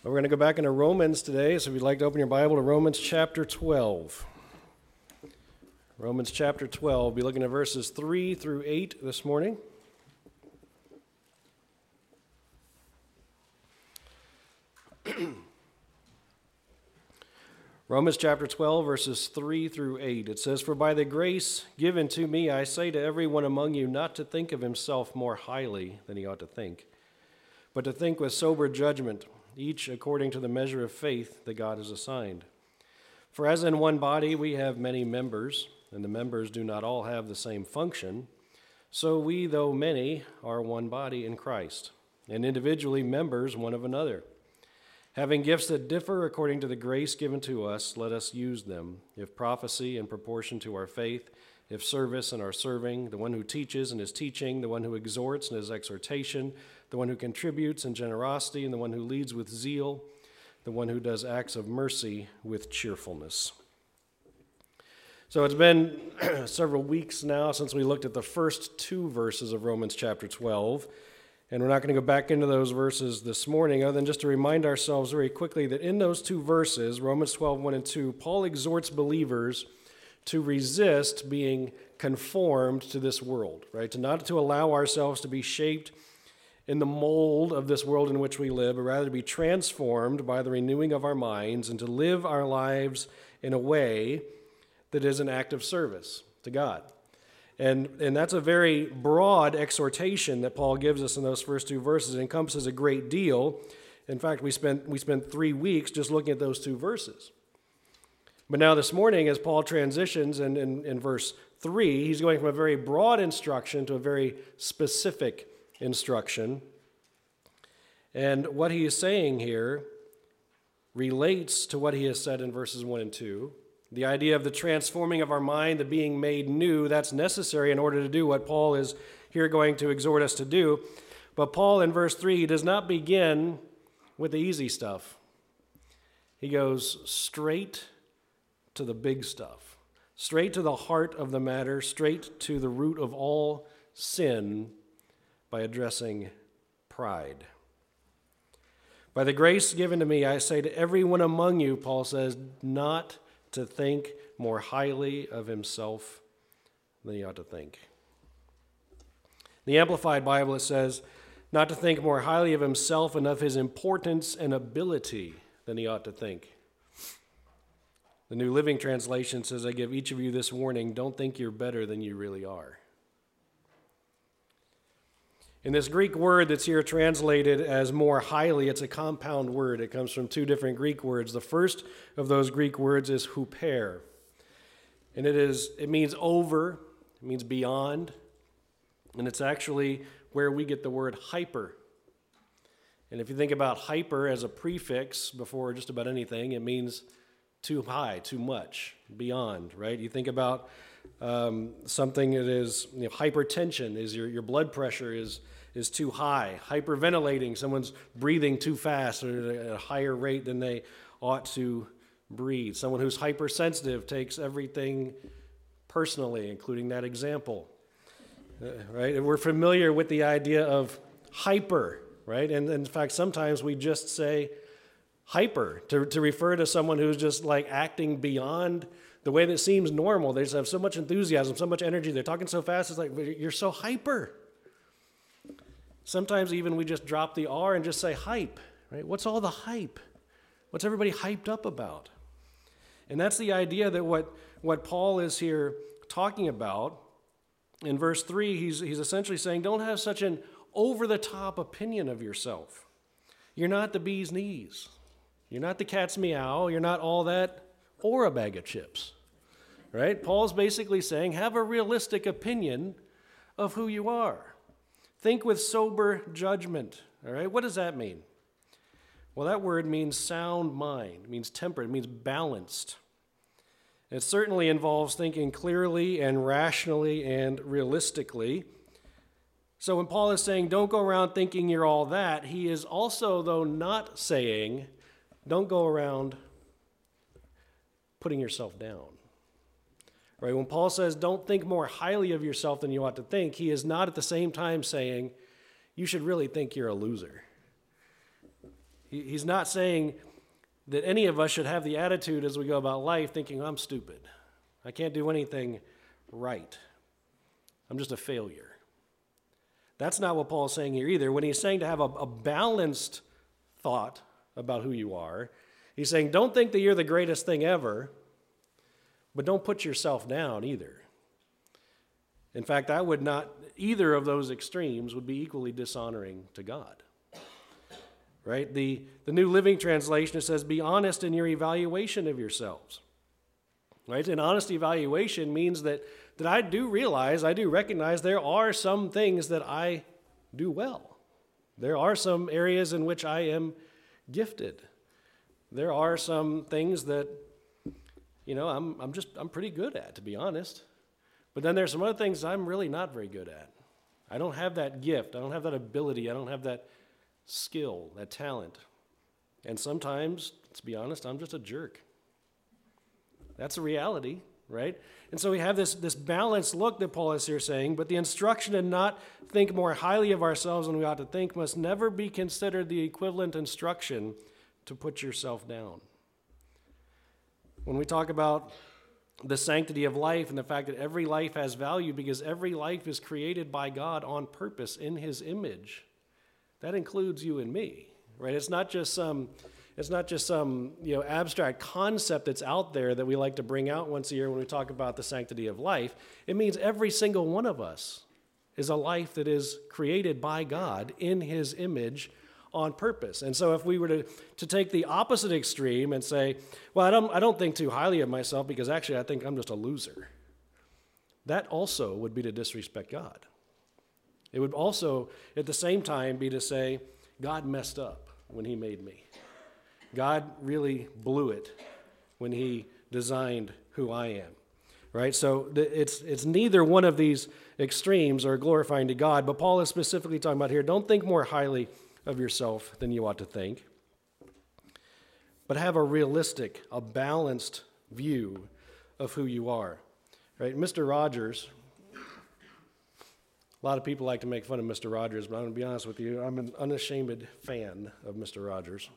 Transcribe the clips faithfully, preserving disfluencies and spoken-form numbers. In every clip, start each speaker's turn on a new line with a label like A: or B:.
A: We're going to go back into Romans today, so if you'd like to open your Bible to Romans chapter twelve. Romans chapter twelve, we'll be looking at verses three through eight this morning. Romans chapter twelve, verses three through eight. It says, "For by the grace given to me, I say to everyone among you not to think of himself more highly than he ought to think, but to think with sober judgment, each according to the measure of faith that God has assigned. For as in one body we have many members, and the members do not all have the same function, so we, though many, are one body in Christ, and individually members one of another. Having gifts that differ according to the grace given to us, let us use them. If prophecy, in proportion to our faith; if service, in our serving; the one who teaches in his teaching; the one who exhorts in his exhortation; the one who contributes in generosity; and the one who leads with zeal; the one who does acts of mercy with cheerfulness." So it's been several weeks now since we looked at the first two verses of Romans chapter twelve, and we're not going to go back into those verses this morning, other than just to remind ourselves very quickly that in those two verses, Romans twelve, one and two, Paul exhorts believers to resist being conformed to this world, right? To not to allow ourselves to be shaped in the mold of this world in which we live, but rather to be transformed by the renewing of our minds and to live our lives in a way that is an act of service to God. And, and that's a very broad exhortation that Paul gives us in those first two verses. It encompasses a great deal. In fact, we spent, we spent three weeks just looking at those two verses. But now this morning, as Paul transitions in, in, in verse three, he's going from a very broad instruction to a very specific instruction. And what he is saying here relates to what he has said in verses one and two. The idea of the transforming of our mind, the being made new, that's necessary in order to do what Paul is here going to exhort us to do. But Paul in verse three does not begin with the easy stuff. He goes straight to the big stuff, straight to the heart of the matter, straight to the root of all sin by addressing pride. "By the grace given to me, I say to everyone among you," Paul says, "not to think more highly of himself than he ought to think." In the Amplified Bible, it says, "not to think more highly of himself and of his importance and ability than he ought to think." The New Living Translation says, "I give each of you this warning, don't think you're better than you really are." In this Greek word that's here translated as more highly, it's a compound word. It comes from two different Greek words. The first of those Greek words is huper. And it is it means over, it means beyond, and it's actually where we get the word hyper. And if you think about hyper as a prefix before just about anything, it means too high, too much, beyond, right? You think about um, something that is, you know, hypertension, is your, your blood pressure is is too high. Hyperventilating, someone's breathing too fast or at a higher rate than they ought to breathe. Someone who's hypersensitive takes everything personally, including that example, uh, right? And we're familiar with the idea of hyper, right? And, and in fact, sometimes we just say hyper to, to refer to someone who's just like acting beyond the way that seems normal. They just have so much enthusiasm, so much energy. They're talking so fast, it's like, you're so hyper. Sometimes even we just drop the R and just say hype, right? What's all the hype? What's everybody hyped up about? And that's the idea that what, what Paul is here talking about. In verse three, he's, he's essentially saying, don't have such an over-the-top opinion of yourself. You're not the bee's knees. You're not the cat's meow. You're not all that or a bag of chips, right? Paul's basically saying, have a realistic opinion of who you are. Think with sober judgment, all right? What does that mean? Well, that word means sound mind. It means temperate. It means balanced. It certainly involves thinking clearly and rationally and realistically. So when Paul is saying, don't go around thinking you're all that, he is also, though, not saying, don't go around putting yourself down. Right? When Paul says, don't think more highly of yourself than you ought to think, he is not at the same time saying, you should really think you're a loser. He, he's not saying that any of us should have the attitude as we go about life thinking, I'm stupid. I can't do anything right. I'm just a failure. That's not what Paul's saying here either. When he's saying to have a, a balanced thought about who you are, he's saying don't think that you're the greatest thing ever, but don't put yourself down either. In fact, I would not, either of those extremes would be equally dishonoring to God. Right? The, the New Living Translation, it says, be honest in your evaluation of yourselves. Right? An honest evaluation means that, that I do realize, I do recognize there are some things that I do well. There are some areas in which I am gifted. There are some things that, you know, I'm I'm just, I'm pretty good at, to be honest. But then there's some other things I'm really not very good at. I don't have that gift. I don't have that ability. I don't have that skill, that talent. And sometimes, let's be honest, I'm just a jerk. That's a reality, right? And so we have this, this balanced look that Paul is here saying, but the instruction to not think more highly of ourselves than we ought to think must never be considered the equivalent instruction to put yourself down. When we talk about the sanctity of life and the fact that every life has value because every life is created by God on purpose in his image, that includes you and me, right? It's not just some, it's not just some, you know, abstract concept that's out there that we like to bring out once a year when we talk about the sanctity of life. It means every single one of us is a life that is created by God in his image on purpose. And so if we were to, to take the opposite extreme and say, well, I don't, I don't think too highly of myself because actually I think I'm just a loser, that also would be to disrespect God. It would also, at the same time, be to say, God messed up when he made me. God really blew it when he designed who I am, right? So it's, it's neither one of these extremes are glorifying to God, but Paul is specifically talking about here, don't think more highly of yourself than you ought to think, but have a realistic, a balanced view of who you are, right? Mister Rogers, a lot of people like to make fun of Mister Rogers, but I'm going to be honest with you, I'm an unashamed fan of Mister Rogers.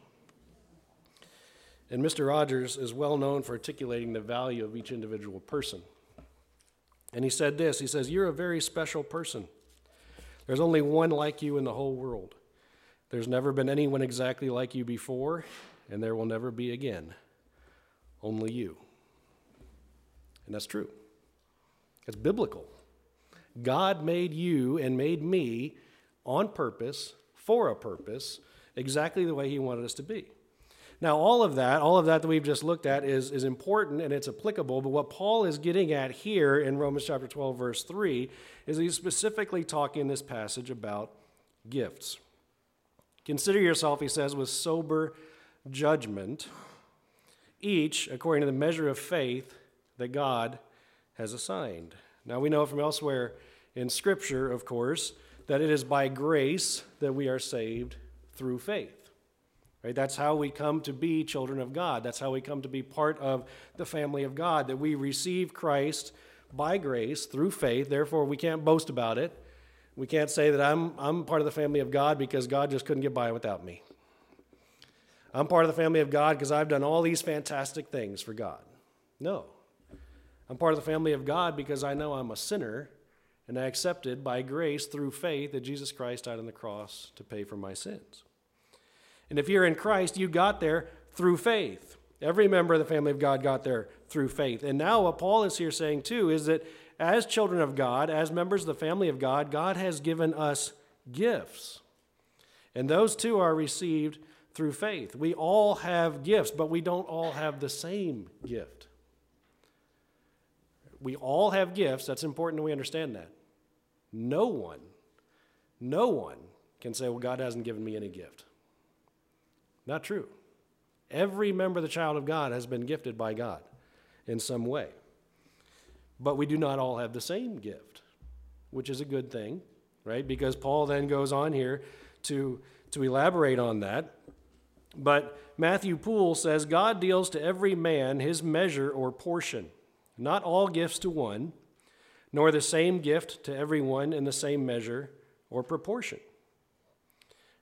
A: And Mister Rogers is well known for articulating the value of each individual person. And he said this, he says, you're a very special person. There's only one like you in the whole world. There's never been anyone exactly like you before, and there will never be again. Only you. And that's true. It's biblical. God made you and made me on purpose, for a purpose, exactly the way he wanted us to be. Now, all of that, all of that that we've just looked at is, is important and it's applicable, but what Paul is getting at here in Romans chapter twelve, verse three, is he's specifically talking in this passage about gifts. Consider yourself, he says, with sober judgment, each according to the measure of faith that God has assigned. Now, we know from elsewhere in Scripture, of course, that it is by grace that we are saved through faith. Right? That's how we come to be children of God. That's how we come to be part of the family of God, that we receive Christ by grace through faith. Therefore, we can't boast about it. We can't say that I'm, I'm part of the family of God because God just couldn't get by without me. I'm part of the family of God because I've done all these fantastic things for God. No. I'm part of the family of God because I know I'm a sinner and I accepted by grace through faith that Jesus Christ died on the cross to pay for my sins. And if you're in Christ, you got there through faith. Every member of the family of God got there through faith. And now what Paul is here saying too is that as children of God, as members of the family of God, God has given us gifts. And those too are received through faith. We all have gifts, but we don't all have the same gift. We all have gifts. That's important that we understand that. No one, no one can say, well, God hasn't given me any gift. Not true. Every member of the child of God has been gifted by God in some way. But we do not all have the same gift, which is a good thing, right? Because Paul then goes on here to, to elaborate on that. But Matthew Poole says, God deals to every man his measure or portion, not all gifts to one, nor the same gift to everyone in the same measure or proportion.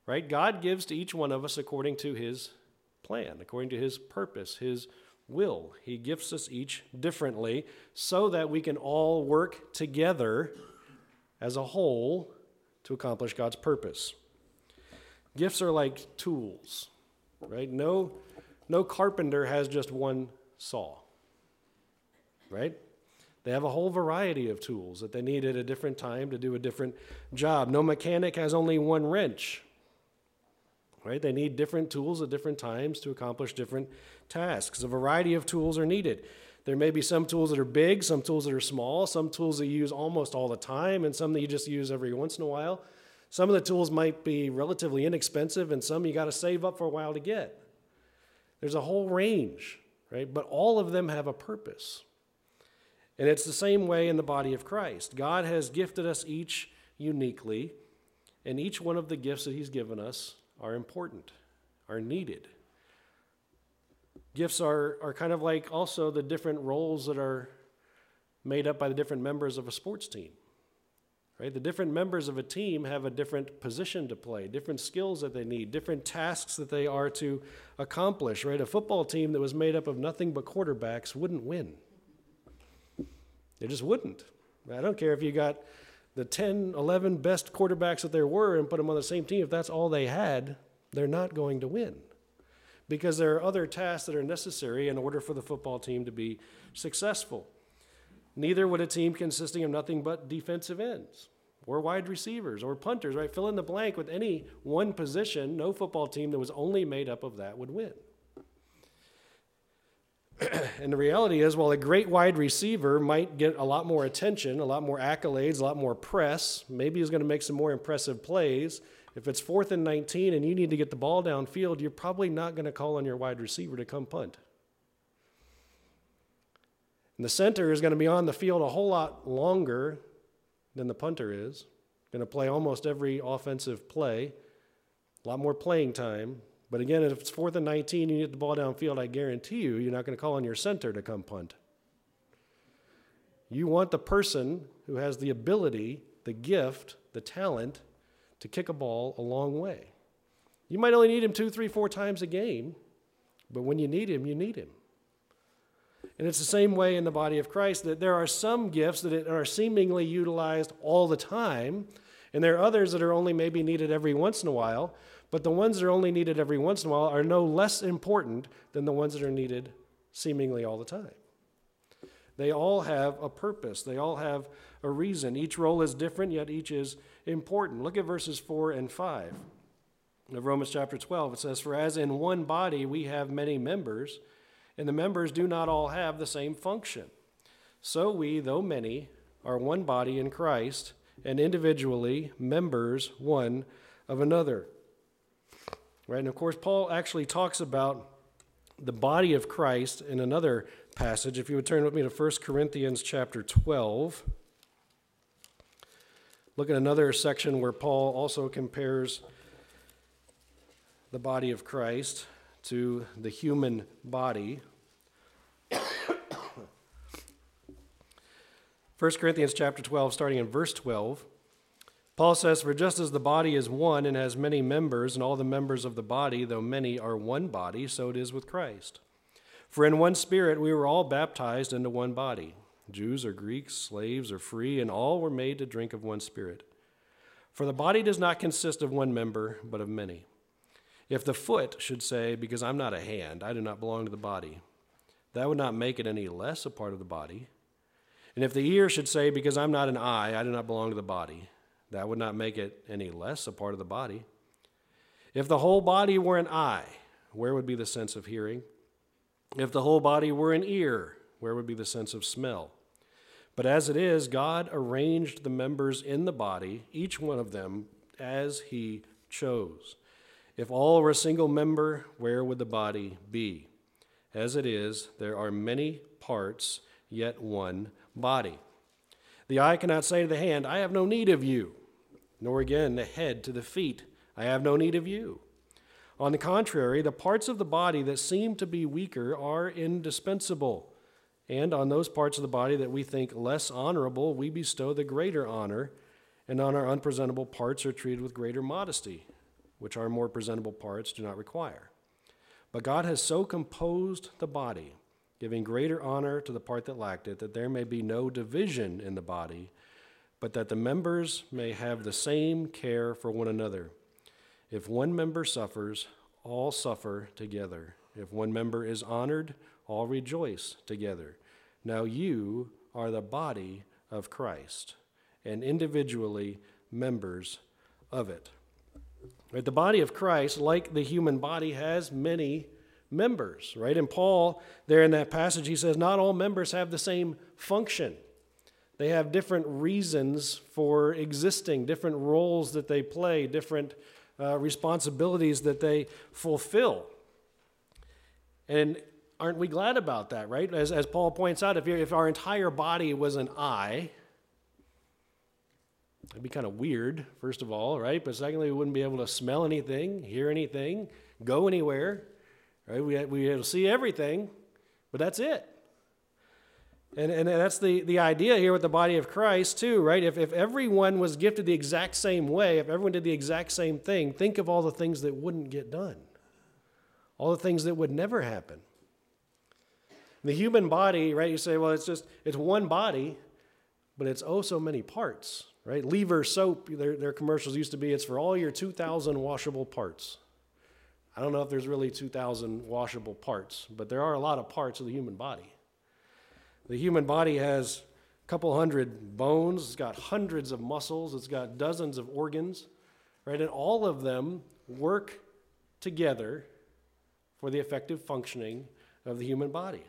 A: right? God gives to each one of us according to his plan, according to his purpose, his will. He gifts us each differently so that we can all work together as a whole to accomplish God's purpose. Gifts are like tools, right? No, no carpenter has just one saw, right? They have a whole variety of tools that they need at a different time to do a different job. No mechanic has only one wrench, right? They need different tools at different times to accomplish different tasks. A variety of tools are needed. There may be some tools that are big, some tools that are small, some tools that you use almost all the time, and some that you just use every once in a while. Some of the tools might be relatively inexpensive, and some you got to save up for a while to get. There's a whole range, right? But all of them have a purpose. And it's the same way in the body of Christ. God has gifted us each uniquely, and each one of the gifts that he's given us are important, are needed. Gifts are, are kind of like also the different roles that are made up by the different members of a sports team. Right? The different members of a team have a different position to play, different skills that they need, different tasks that they are to accomplish. Right? A football team that was made up of nothing but quarterbacks wouldn't win. They just wouldn't. I don't care if you got the ten, eleven best quarterbacks that there were and put them on the same team. If that's all they had, they're not going to win. Because there are other tasks that are necessary in order for the football team to be successful. Neither would a team consisting of nothing but defensive ends or wide receivers or punters, right? Fill in the blank with any one position. No football team that was only made up of that would win. And the reality is, while a great wide receiver might get a lot more attention, a lot more accolades, a lot more press, maybe he's going to make some more impressive plays. If it's fourth and nineteen and you need to get the ball downfield, you're probably not going to call on your wide receiver to come punt. And the center is going to be on the field a whole lot longer than the punter is. Going to play almost every offensive play, a lot more playing time. But again, if it's fourth and nineteen, you get the ball downfield, I guarantee you, you're not going to call on your center to come punt. You want the person who has the ability, the gift, the talent to kick a ball a long way. You might only need him two, three, four times a game, but when you need him, you need him. And it's the same way in the body of Christ, that there are some gifts that are seemingly utilized all the time, and there are others that are only maybe needed every once in a while, but the ones that are only needed every once in a while are no less important than the ones that are needed seemingly all the time. They all have a purpose. They all have a reason. Each role is different, yet each is important. Look at verses four and five of Romans chapter twelve. It says, "For as in one body we have many members, and the members do not all have the same function. So we, though many, are one body in Christ, and individually members one of another." Right? And of course, Paul actually talks about the body of Christ in another passage. If you would turn with me to First Corinthians chapter twelve. Look at another section where Paul also compares the body of Christ to the human body. First Corinthians chapter twelve, starting in verse twelve, Paul says, "For just as the body is one and has many members, and all the members of the body, though many, are one body, so it is with Christ. For in one Spirit we were all baptized into one body, Jews or Greeks, slaves or free, and all were made to drink of one Spirit. For the body does not consist of one member, but of many. If the foot should say, 'Because I'm not a hand, I do not belong to the body,' that would not make it any less a part of the body. And if the ear should say, 'Because I'm not an eye, I do not belong to the body,' that would not make it any less a part of the body. If the whole body were an eye, where would be the sense of hearing? If the whole body were an ear, where would be the sense of smell? But as it is, God arranged the members in the body, each one of them, as he chose. If all were a single member, where would the body be? As it is, there are many parts, yet one body. The eye cannot say to the hand, 'I have no need of you,' nor again the head to the feet, 'I have no need of you.' On the contrary, the parts of the body that seem to be weaker are indispensable, and on those parts of the body that we think less honorable, we bestow the greater honor, and on our unpresentable parts are treated with greater modesty, which our more presentable parts do not require. But God has so composed the body, giving greater honor to the part that lacked it, that there may be no division in the body, but that the members may have the same care for one another. If one member suffers, all suffer together. If one member is honored, all rejoice together. Now you are the body of Christ, and individually members of it. Right? The body of Christ, like the human body, has many members, right? And Paul, there in that passage, he says, not all members have the same function. They have different reasons for existing, different roles that they play, different uh, responsibilities that they fulfill. And aren't we glad about that, right? As, as Paul points out, if, if our entire body was an eye, it'd be kind of weird, first of all, right? But secondly, we wouldn't be able to smell anything, hear anything, go anywhere, right? We we able to see everything, but that's it. And and that's the, the idea here with the body of Christ too, right? If if everyone was gifted the exact same way, if everyone did the exact same thing, think of all the things that wouldn't get done, all the things that would never happen. The human body, right? You say, well, it's just it's one body, but it's oh so many parts. Right? Lever soap, their, their commercials used to be, it's for all your two thousand washable parts. I don't know if there's really two thousand washable parts, but there are a lot of parts of the human body. The human body has a couple hundred bones, it's got hundreds of muscles, it's got dozens of organs, right? And all of them work together for the effective functioning of the human body.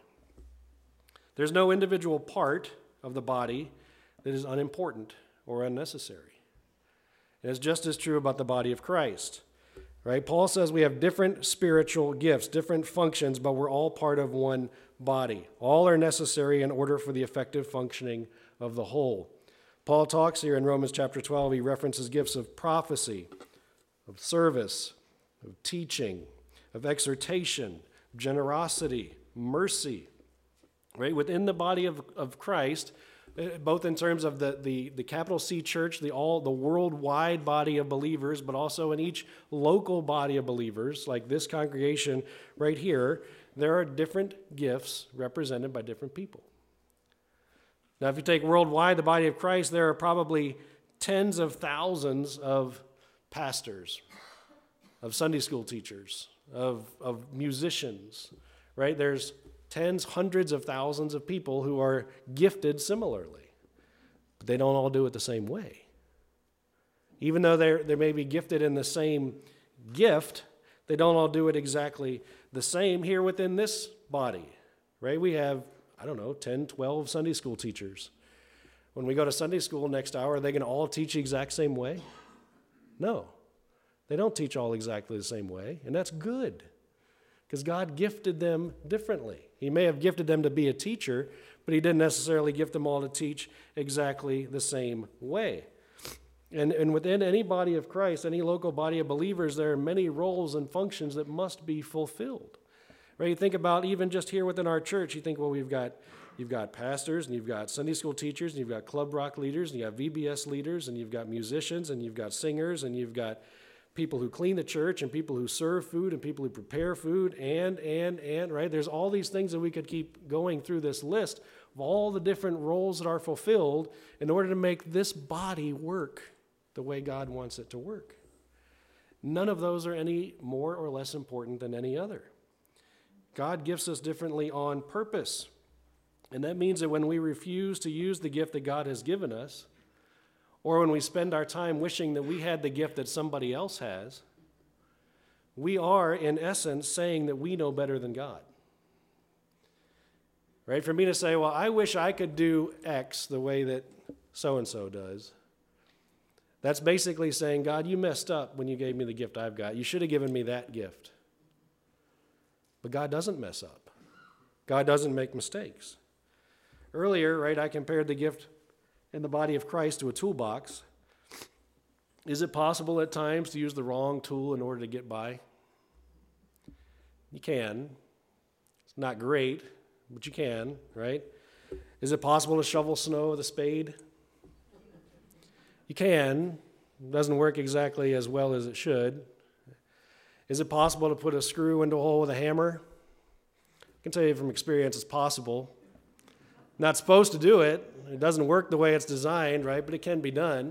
A: There's no individual part of the body that is unimportant or unnecessary. And it's just as true about the body of Christ, right? Paul says we have different spiritual gifts, different functions, but we're all part of one body. All are necessary in order for the effective functioning of the whole. Paul talks here in Romans chapter twelve, he references gifts of prophecy, of service, of teaching, of exhortation, generosity, mercy, right? Within the body of, of Christ, both in terms of the, the, the capital C church, the all the worldwide body of believers, but also in each local body of believers, like this congregation right here, there are different gifts represented by different people. Now, if you take worldwide, the body of Christ, there are probably tens of thousands of pastors, of Sunday school teachers, of, of musicians, right? There's tens, hundreds of thousands of people who are gifted similarly, but they don't all do it the same way. Even though they're, they may be gifted in the same gift, they don't all do it exactly the same here within this body, right? We have, I don't know, ten, twelve Sunday school teachers. When we go to Sunday school next hour, are they going to all teach the exact same way? No, they don't teach all exactly the same way, and that's good, because God gifted them differently. He may have gifted them to be a teacher, but he didn't necessarily gift them all to teach exactly the same way. And, and within any body of Christ, any local body of believers, there are many roles and functions that must be fulfilled. Right? You think about even just here within our church, you think, well, we've got you've got pastors, and you've got Sunday school teachers, and you've got club rock leaders, and you have V B S leaders, and you've got musicians, and you've got singers, and you've got people who clean the church, and people who serve food, and people who prepare food, and, and, and, right? There's all these things that we could keep going through this list of all the different roles that are fulfilled in order to make this body work the way God wants it to work. None of those are any more or less important than any other. God gifts us differently on purpose. And that means that when we refuse to use the gift that God has given us, or when we spend our time wishing that we had the gift that somebody else has, we are, in essence, saying that we know better than God. Right? For me to say, well, I wish I could do X the way that so-and-so does, that's basically saying, God, you messed up when you gave me the gift I've got. You should have given me that gift. But God doesn't mess up. God doesn't make mistakes. Earlier, right, I compared the gift in the body of Christ to a toolbox. Is it possible at times to use the wrong tool in order to get by? You can. It's not great, but you can, right? Is it possible to shovel snow with a spade? You can. It doesn't work exactly as well as it should, Is it possible to put a screw into a hole with a hammer? I can tell you from experience it's possible. Not supposed to do it. It doesn't work the way it's designed, right? But it can be done.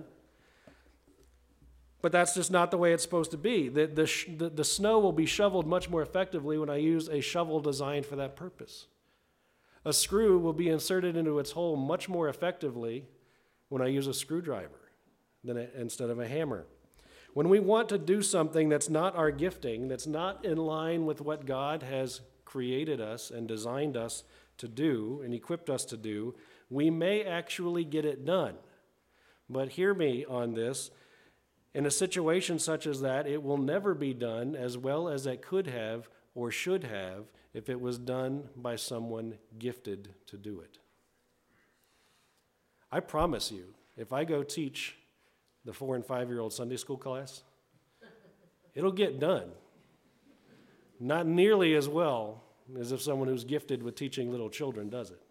A: But that's just not the way it's supposed to be. The, the, sh- the, the snow will be shoveled much more effectively when I use a shovel designed for that purpose. A screw will be inserted into its hole much more effectively when I use a screwdriver than a, instead of a hammer. When we want to do something that's not our gifting, that's not in line with what God has created us and designed us to do and equipped us to do, we may actually get it done. But hear me on this. In a situation such as that, it will never be done as well as it could have or should have if it was done by someone gifted to do it. I promise you, if I go teach the four and five-year-old Sunday school class, it'll get done. Not nearly as well as if someone who's gifted with teaching little children does it.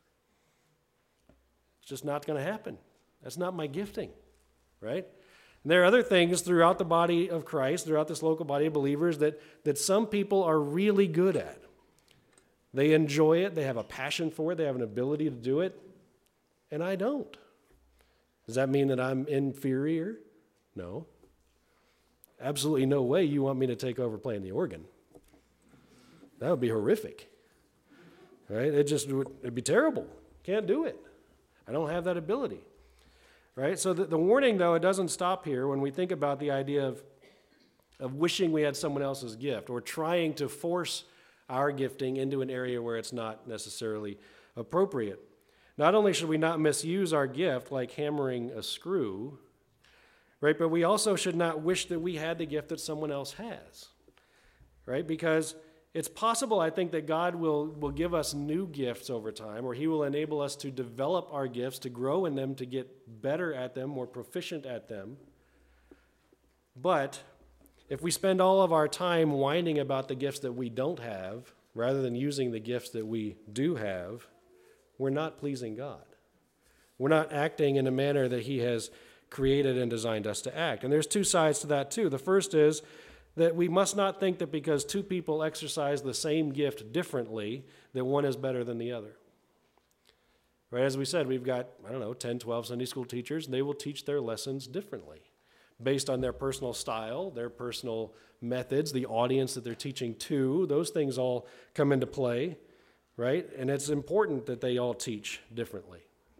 A: It's just not going to happen. That's not my gifting, right? And there are other things throughout the body of Christ, throughout this local body of believers, that, that some people are really good at. They enjoy it. They have a passion for it. They have an ability to do it. And I don't. Does that mean that I'm inferior? No. Absolutely no way you want me to take over playing the organ. That would be horrific. Right? It just would it'd be terrible. Can't do it. I don't have that ability. Right? So the, the warning, though, it doesn't stop here when we think about the idea of, of wishing we had someone else's gift or trying to force our gifting into an area where it's not necessarily appropriate. Not only should we not misuse our gift like hammering a screw, right, but we also should not wish that we had the gift that someone else has, right? Because it's possible, I think, that God will, will give us new gifts over time, or he will enable us to develop our gifts, to grow in them, to get better at them, more proficient at them. But if we spend all of our time whining about the gifts that we don't have, rather than using the gifts that we do have, we're not pleasing God. We're not acting in a manner that he has created and designed us to act. And there's two sides to that too. The first is that we must not think that because two people exercise the same gift differently, that one is better than the other. Right? As we said, we've got, I don't know, ten, twelve Sunday school teachers, and they will teach their lessons differently based on their personal style, their personal methods, the audience that they're teaching to. Those things all come into play, right? And it's important that they all teach differently.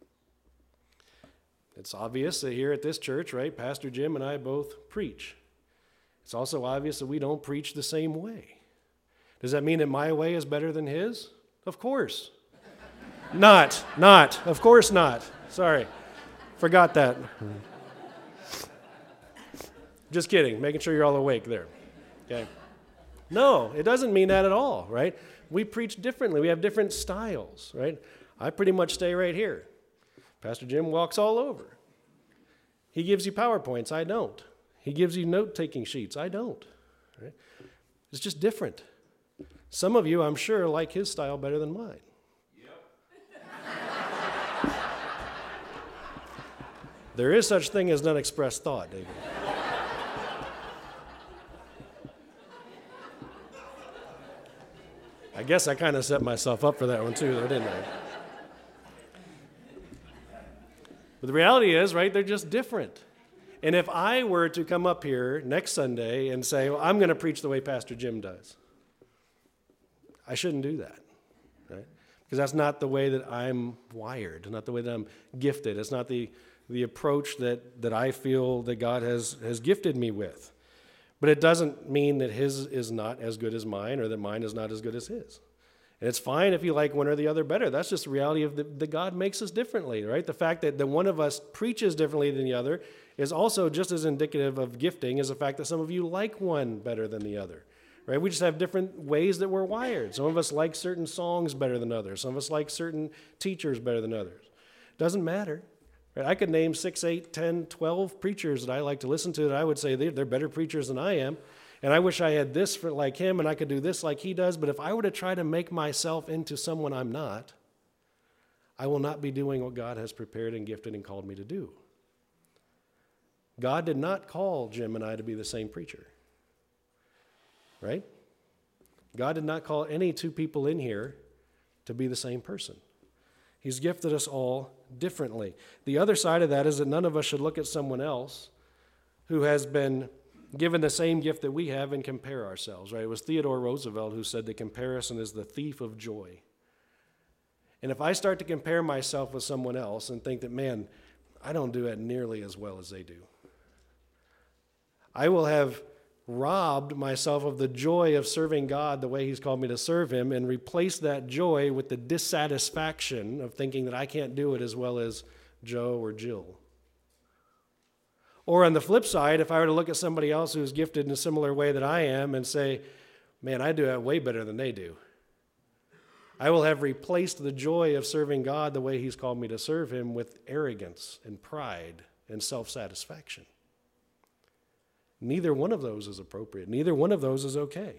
A: It's obvious that here at this church, right, Pastor Jim and I both preach. It's also obvious that we don't preach the same way. Does that mean that my way is better than his? Of course. Not, not, of course not. Sorry, forgot that. Just kidding, making sure you're all awake there. Okay. No, it doesn't mean that at all, right? We preach differently. We have different styles, right? I pretty much stay right here. Pastor Jim walks all over. He gives you PowerPoints. I don't. He gives you note-taking sheets. I don't. Right? It's just different. Some of you, I'm sure, like his style better than mine. Yep. There is such thing as unexpressed thought, David. I guess I kind of set myself up for that one too, though, didn't I? But the reality is, right, they're just different. And if I were to come up here next Sunday and say, well, I'm going to preach the way Pastor Jim does, I shouldn't do that, right? Because that's not the way that I'm wired, not the way that I'm gifted. It's not the, the approach that, that I feel that God has, has gifted me with. But it doesn't mean that his is not as good as mine or that mine is not as good as his. And it's fine if you like one or the other better. That's just the reality of the, that God makes us differently, right? The fact that the one of us preaches differently than the other is also just as indicative of gifting as the fact that some of you like one better than the other, right? We just have different ways that we're wired. Some of us like certain songs better than others. Some of us like certain teachers better than others. Doesn't matter. Right? I could name six, eight, ten, twelve preachers that I like to listen to that I would say they're, they're better preachers than I am. And I wish I had this for like him and I could do this like he does. But if I were to try to make myself into someone I'm not, I will not be doing what God has prepared and gifted and called me to do. God did not call Jim and I to be the same preacher. right? God did not call any two people in here to be the same person. He's gifted us all differently. The other side of that is that none of us should look at someone else who has been given the same gift that we have and compare ourselves, right? It was Theodore Roosevelt who said that comparison is the thief of joy. And if I start to compare myself with someone else and think that, man, I don't do it nearly as well as they do, I will have robbed myself of the joy of serving God the way he's called me to serve him and replaced that joy with the dissatisfaction of thinking that I can't do it as well as Joe or Jill. Or on the flip side, if I were to look at somebody else who's gifted in a similar way that I am and say, man, I do it way better than they do, I will have replaced the joy of serving God the way he's called me to serve him with arrogance and pride and self-satisfaction. Neither one of those is appropriate. Neither one of those is okay.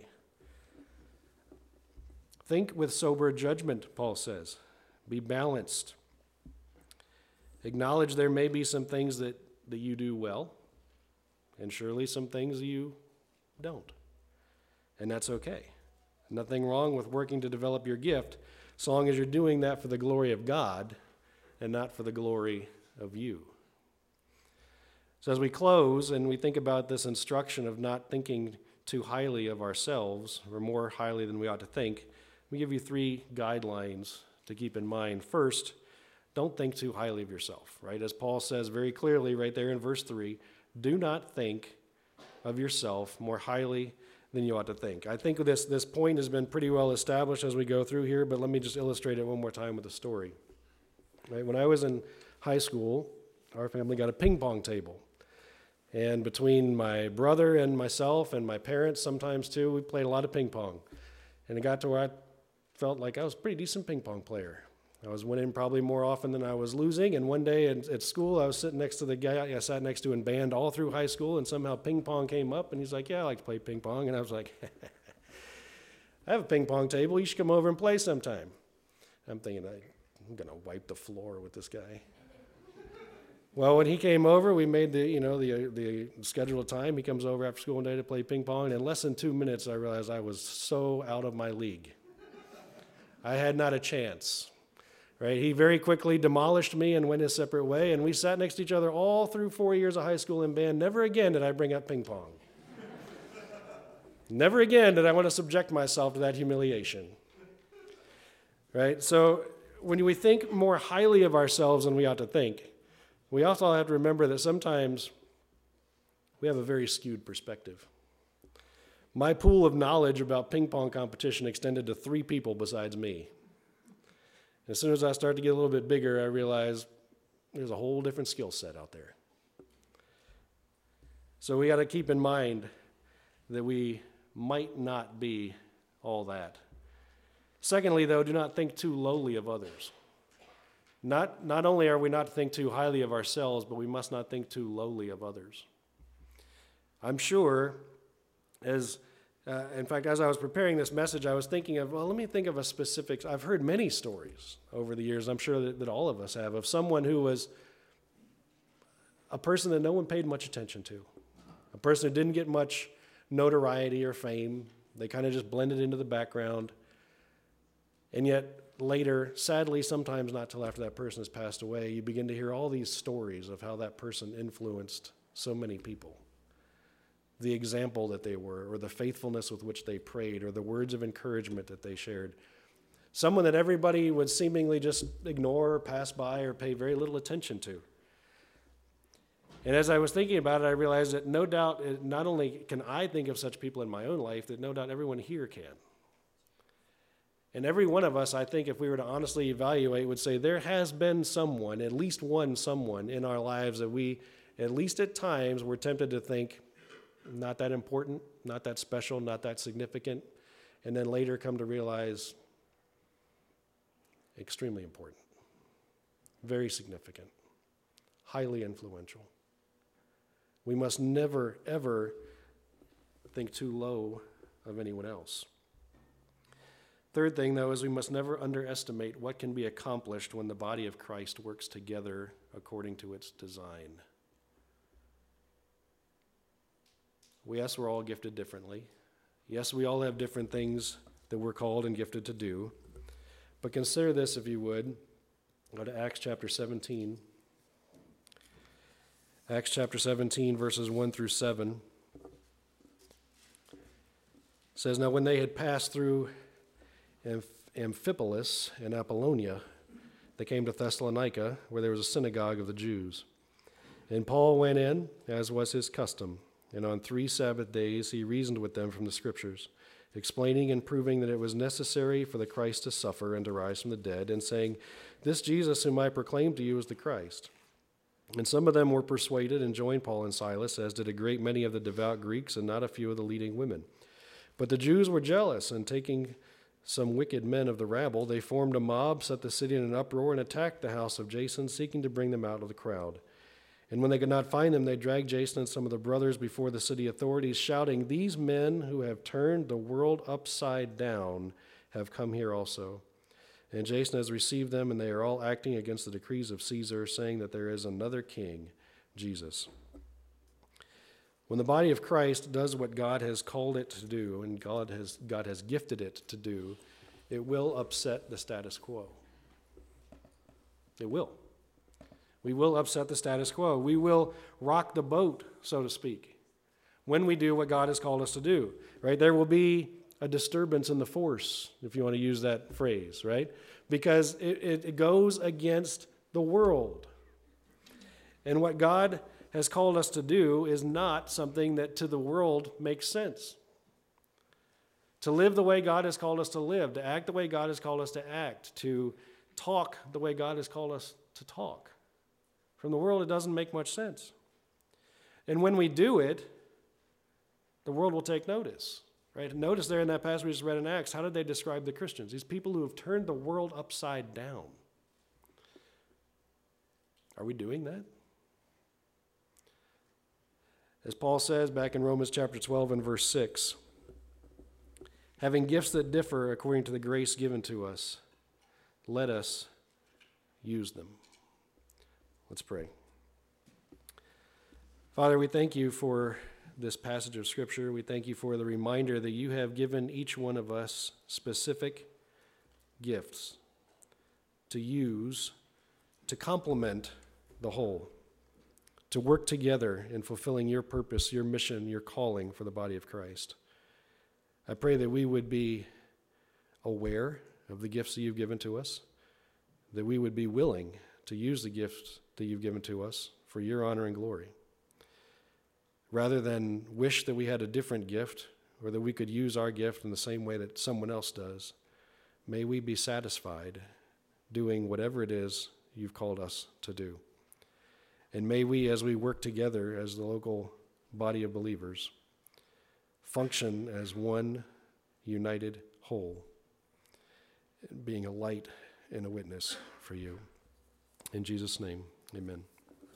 A: Think with sober judgment, Paul says. Be balanced. Acknowledge there may be some things that, that you do well, and surely some things you don't. And that's okay. Nothing wrong with working to develop your gift, so long as you're doing that for the glory of God and not for the glory of you. So as we close and we think about this instruction of not thinking too highly of ourselves, or more highly than we ought to think, we give you three guidelines to keep in mind. First, don't think too highly of yourself, right? As Paul says very clearly right there in verse three, do not think of yourself more highly than you ought to think. I think this, this point has been pretty well established as we go through here, but let me just illustrate it one more time with a story. Right? When I was in high school, our family got a ping pong table. And between my brother and myself and my parents sometimes too, we played a lot of ping pong. And it got to where I felt like I was a pretty decent ping pong player. I was winning probably more often than I was losing. And one day at, at school, I was sitting next to the guy I sat next to in band all through high school, and somehow ping pong came up, and he's like, yeah, I like to play ping pong. And I was like, I have a ping pong table. You should come over and play sometime. I'm thinking, I'm going to wipe the floor with this guy. Well, when he came over, we made the, you know, the the scheduled time. He comes over after school one day to play ping pong, and in less than two minutes, I realized I was so out of my league. I had not a chance. Right? He very quickly demolished me and went his separate way, and we sat next to each other all through four years of high school and band. Never again did I bring up ping pong. Never again did I want to subject myself to that humiliation. Right? So when we think more highly of ourselves than we ought to think, we also have to remember that sometimes we have a very skewed perspective. My pool of knowledge about ping pong competition extended to three people besides me. As soon as I started to get a little bit bigger, I realized there's a whole different skill set out there. So we got to keep in mind that we might not be all that. Secondly, though, do not think too lowly of others. Not, not only are we not to think too highly of ourselves, but we must not think too lowly of others. I'm sure, as Uh, in fact, as I was preparing this message, I was thinking of, well, let me think of a specific, I've heard many stories over the years, I'm sure that, that all of us have, of someone who was a person that no one paid much attention to, a person who didn't get much notoriety or fame. They kind of just blended into the background. And yet later, sadly, sometimes not till after that person has passed away, you begin to hear all these stories of how that person influenced so many people. The example that they were, or the faithfulness with which they prayed, or the words of encouragement that they shared. Someone that everybody would seemingly just ignore or pass by or pay very little attention to. And as I was thinking about it, I realized that no doubt, not only can I think of such people in my own life, that no doubt everyone here can. And every one of us, I think, if we were to honestly evaluate, would say there has been someone, at least one someone in our lives that we, at least at times, were tempted to think, not that important, not that special, not that significant, and then later come to realize extremely important, very significant, highly influential. We must never, ever think too low of anyone else. Third thing, though, is we must never underestimate what can be accomplished when the body of Christ works together according to its design. We, yes, we're all gifted differently. Yes, we all have different things that we're called and gifted to do. But consider this, if you would. Go to Acts chapter seventeen. Acts chapter seventeen, verses one through seven. It says, "Now when they had passed through Amph- Amphipolis and Apollonia, they came to Thessalonica, where there was a synagogue of the Jews. And Paul went in, as was his custom, and on three Sabbath days he reasoned with them from the Scriptures, explaining and proving that it was necessary for the Christ to suffer and to rise from the dead, and saying, 'This Jesus whom I proclaim to you is the Christ.' And some of them were persuaded and joined Paul and Silas, as did a great many of the devout Greeks and not a few of the leading women. But the Jews were jealous, and taking some wicked men of the rabble, they formed a mob, set the city in an uproar, and attacked the house of Jason, seeking to bring them out of the crowd. And when they could not find them, they dragged Jason and some of the brothers before the city authorities, shouting, 'These men who have turned the world upside down have come here also.' And Jason has received them, and they are all acting against the decrees of Caesar, saying that there is another king, Jesus." When the body of Christ does what God has called it to do, and God has, God has gifted it to do, it will upset the status quo. It will. We will upset the status quo. We will rock the boat, so to speak, when we do what God has called us to do, right? There will be a disturbance in the force, if you want to use that phrase, right? Because it, it goes against the world. And what God has called us to do is not something that to the world makes sense. To live the way God has called us to live, to act the way God has called us to act, to talk the way God has called us to talk. From the world, it doesn't make much sense. And when we do it, the world will take notice. Right? Notice there in that passage we just read in Acts, how did they describe the Christians? These people who have turned the world upside down. Are we doing that? As Paul says back in Romans chapter twelve and verse six, "Having gifts that differ according to the grace given to us, let us use them." Let's pray. Father, we thank you for this passage of Scripture. We thank you for the reminder that you have given each one of us specific gifts to use to complement the whole, to work together in fulfilling your purpose, your mission, your calling for the body of Christ. I pray that we would be aware of the gifts that you've given to us, that we would be willing to use the gifts that you've given to us for your honor and glory. Rather than wish that we had a different gift or that we could use our gift in the same way that someone else does, may we be satisfied doing whatever it is you've called us to do. And may we, as we work together as the local body of believers, function as one united whole, being a light and a witness for you. In Jesus' name, amen.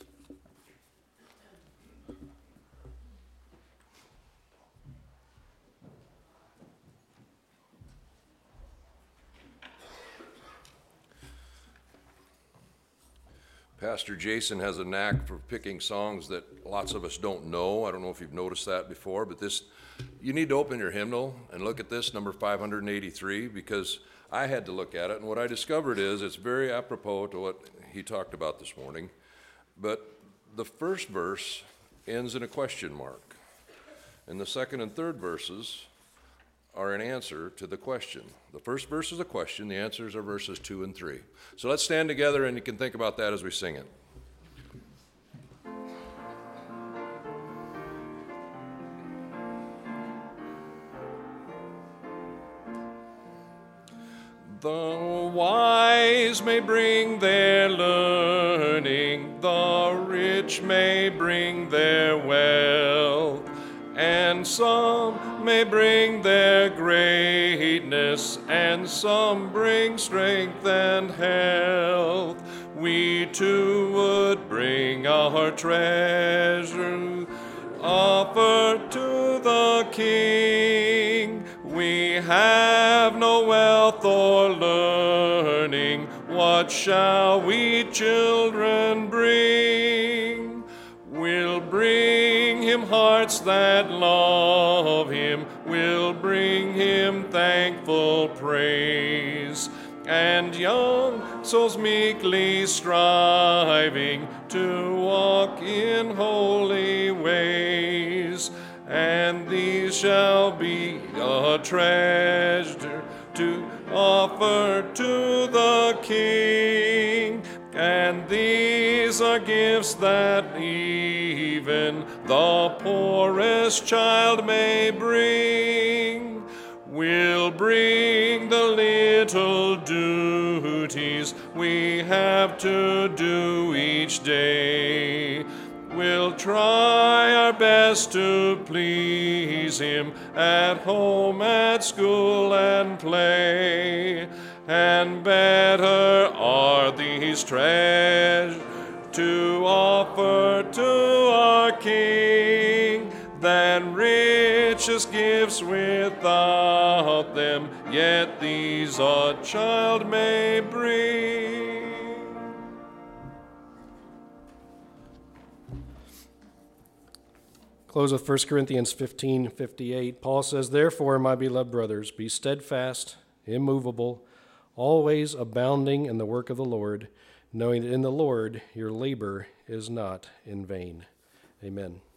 B: Pastor Jason has a knack for picking songs that lots of us don't know. I don't know if you've noticed that before, but this, you need to open your hymnal and look at this, number five hundred eighty-three, because I had to look at it, and what I discovered is it's very apropos to what he talked about this morning. But the first verse ends in a question mark, and the second and third verses are an answer to the question. The first verse is a question, the answers are verses two and three. So let's stand together and you can think about that as we sing it. The wise may bring their learning, the rich may bring their wealth, and some may bring their greatness, and some bring strength and health. We too would bring our treasure, offer to the King. We have no wealth or learning, what shall we children bring? We'll bring him hearts that love him,
C: will bring him thankful praise. And young souls meekly striving to walk in holy ways, and these shall be a treasure to offer to the King. And these are gifts that even the poorest child may bring. We'll bring the little duties we have to do each day. We'll try our best to please him at home, at school, and play. And better are these treasures to offer to our King than richest gifts without them, yet these a child may bring.
A: Close with First Corinthians fifteen fifty-eight. Paul says, "Therefore, my beloved brothers, be steadfast, immovable, always abounding in the work of the Lord, knowing that in the Lord your labor is not in vain." Amen.